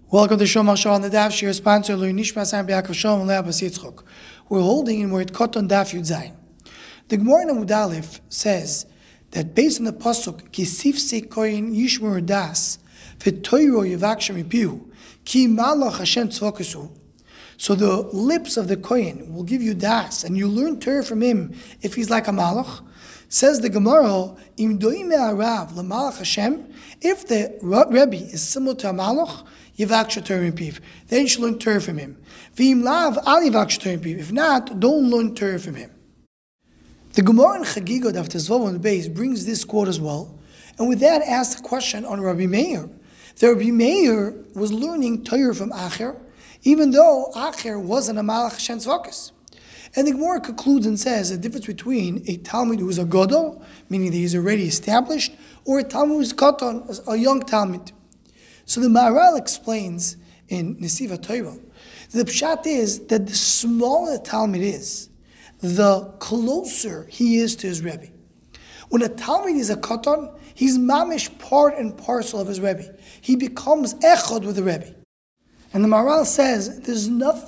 Welcome to Shomar Shah on the Daf. Shir sponsor Lui Nishmas Am B'Yakov Shalom Le'Abbas Yitzchok. We're holding in Moed Koton Daf Yud Zayin. The Gemara in Amud Aleph says that based on the pasuk Kisif Se Koyin Yishmur Das V'Toiro Yivakshem Mipihu Ki Malach Hashem Tzvokesu. So the lips of the Koyin will give you das, and you learn Torah from him if he's like a malach. Says the Gemara, Im Doime Arav LaMalach Hashem. If the Rebbe is similar to a malach, Yivaksha Torah Mipiv, then you should learn Torah from him. V'im lav al Yivaksha Torah Mipiv. If not, don't learn Torah from him. The Gemara in Chagigot after Zvov on the base brings this quote as well, and with that asks a question on Rabbi Meir. The Rabbi Meir was learning Torah from Acher, even though Acher wasn't a Malach Hashem Tzvokis. And the Gemara concludes and says the difference between a Talmud who is a Godol, meaning that he's already established, or a Talmud who is Koton, a young Talmud. So the Maharal explains in Nesiva Torah, the pshat is that the smaller the Talmud is, the closer he is to his Rebbe. When a Talmud is a Koton, he's mamish part and parcel of his Rebbe. He becomes echad with the Rebbe. And the Maharal says there's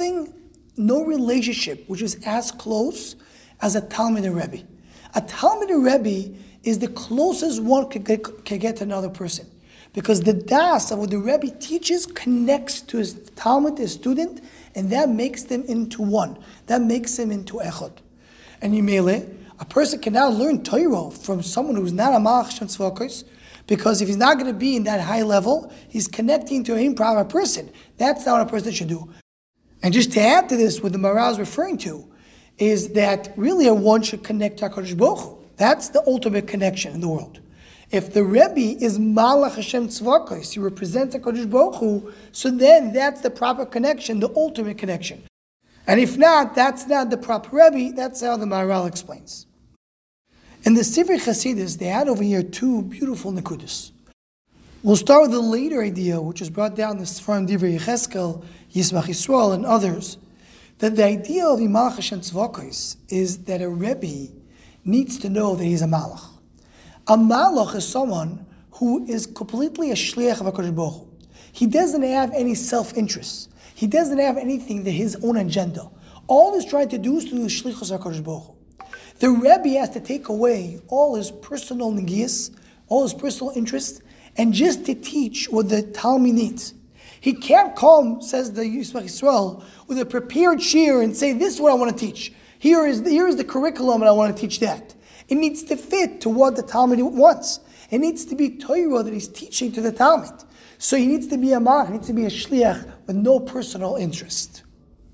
no relationship which is as close as a Talmud and Rebbe. A Talmud and Rebbe is the closest one can get to another person. Because the das of what the Rebbe teaches connects to his Talmud, his student, and that makes them into one. That makes them into echad. And Yimele, a person cannot learn Torah from someone who's not a Malach Hashem Tzvokos, because if he's not going to be in that high level, he's connecting to an improper person. That's not what a person should do. And just to add to this, what the Maharal is referring to is that really one should connect to HaKadosh Baruch Hu. That's the ultimate connection in the world. If the Rebbe is Malach Hashem Tzvokos, he represents HaKadosh Baruch Hu, so then that's the proper connection, the ultimate connection. And if not, that's not the proper Rebbe. That's how the Maharal explains. In the Sivri Chasidus, they had over here two beautiful nekudas. We'll start with the later idea, which is brought down in the Sfarim Divrei Yecheskel, Yismach Yisrael, and others, that the idea of Malach Hashem Tzvokos is that a Rebbe needs to know that he's a Malach. A Malach is someone who is completely a shliach of HaKadosh Baruch Hu. He doesn't have any self-interest. He doesn't have anything that his own agenda. All he's trying to do is to do shlichus HaKadosh Baruch Hu. The Rebbe has to take away all his personal negias, all his personal interests, and just to teach what the Talmud needs. He can't come, says the Yismach Yisrael, with a prepared shir and say, this is what I want to teach. Here is the curriculum and I want to teach that. It needs to fit to what the Talmud wants. It needs to be Torah that he's teaching to the Talmud. So he needs to be a malach, he needs to be a shliach with no personal interest.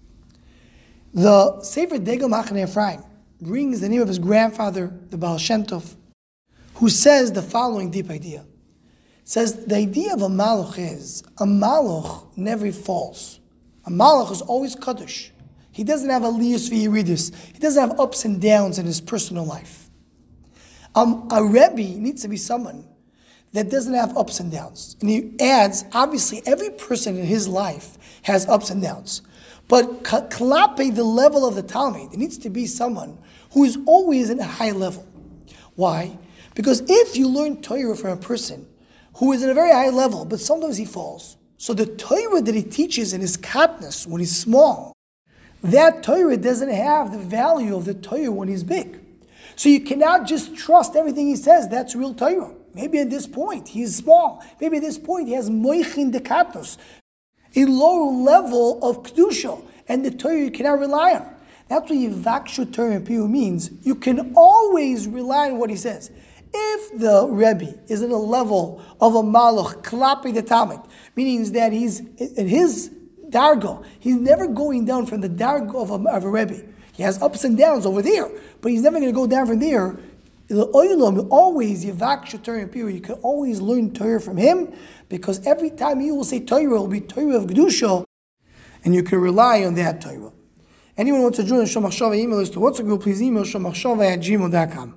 The Sefer Degel Machane Ephraim brings the name of his grandfather, the Baal Shem Tov, who says the following deep idea. Says the idea of a malach is, a malach never falls. A malach is always kaddish. He doesn't have aliyus v'yiridus. He doesn't have ups and downs in his personal life. A Rebbe needs to be someone that doesn't have ups and downs. And he adds, obviously, every person in his life has ups and downs. But klape, the level of the Talmud, it needs to be someone who is always at a high level. Why? Because if you learn Torah from a person who is at a very high level, but sometimes he falls, so the Torah that he teaches in his katnus, when he's small, that Torah doesn't have the value of the Torah when he's big. So you cannot just trust everything he says, that's real Torah. Maybe at this point he is small. Maybe at this point he has moichin de katnus, a lower level of kedusha, and the Torah you cannot rely on. That's what Yivakshu Torah Pihu means. You can always rely on what he says. If the Rebbe is at a level of a malach, klapi the Talmud, meaning that he's in his dargo, he's never going down from the dargo of a Rebbe. He has ups and downs over there, but he's never going to go down from there. The oilam, always Yivakshu Torah Pihu, you can always learn Torah from him, because every time you will say Torah, it will be Torah of Kedusha, and you can rely on that Torah. Anyone who wants to join the Shomach Shava email list to WhatsApp group, please email shomachshava@gmail.com.